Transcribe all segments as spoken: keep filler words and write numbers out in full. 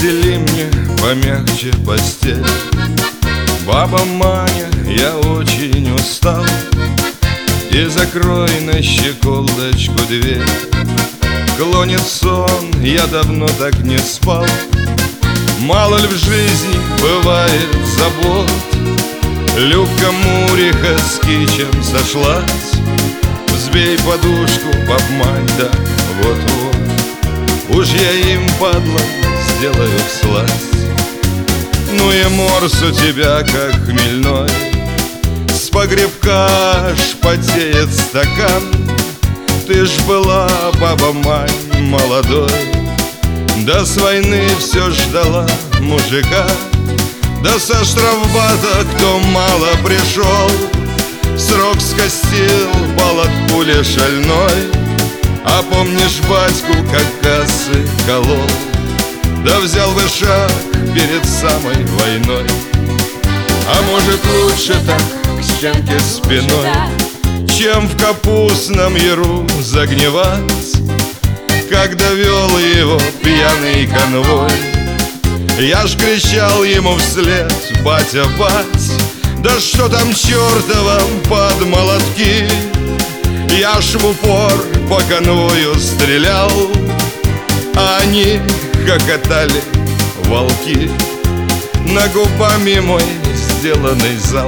Постели мне помягче постель. Баба Маня, я очень устал, и закрой на щеколдочку дверь. Клонит сон, я давно так не спал. Мало ли в жизни бывает забот. Любка Муриха с кичем сошлась. Взбей подушку, баб Мань, да вот-вот. Уж я им, падла, сделаю всласть. Ну и морс у тебя, как хмельной, с погребка аж потеет стакан. Ты ж была, баба Мань, молодой, да с войны все ждала мужика. Да со штрафбата, кто мало пришел, срок скостил, пал от пули шальной. А помнишь батьку, как кассы колол? Да взял бы шаг перед самой войной. А может лучше так к стенке спиной, чем в капустном яру загнивать, когда вел его пьяный конвой. Я ж кричал ему вслед: батя, бать, да что там чертовам под молотки. Я ж в упор по конвою стрелял, а они хохотали, волки, на губами мой сделанный залп.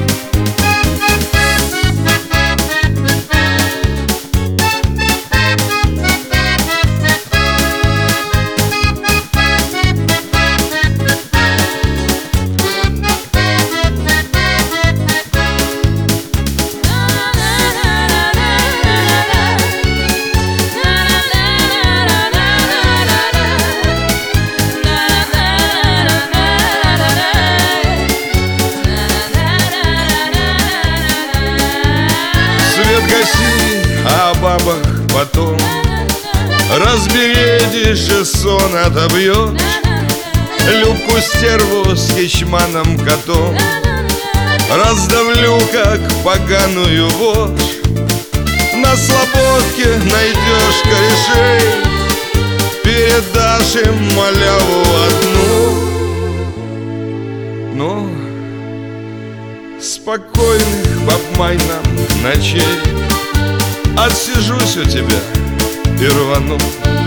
О бабах потом разбередишь и сон отобьешь. Любку стерву с ячманом котом раздавлю, как поганую вошь. На слободке найдешь корешей, передашь им маляву одну. Ну, спокойных, баб Мань, нам ночей. Отсижусь у тебя и рвану.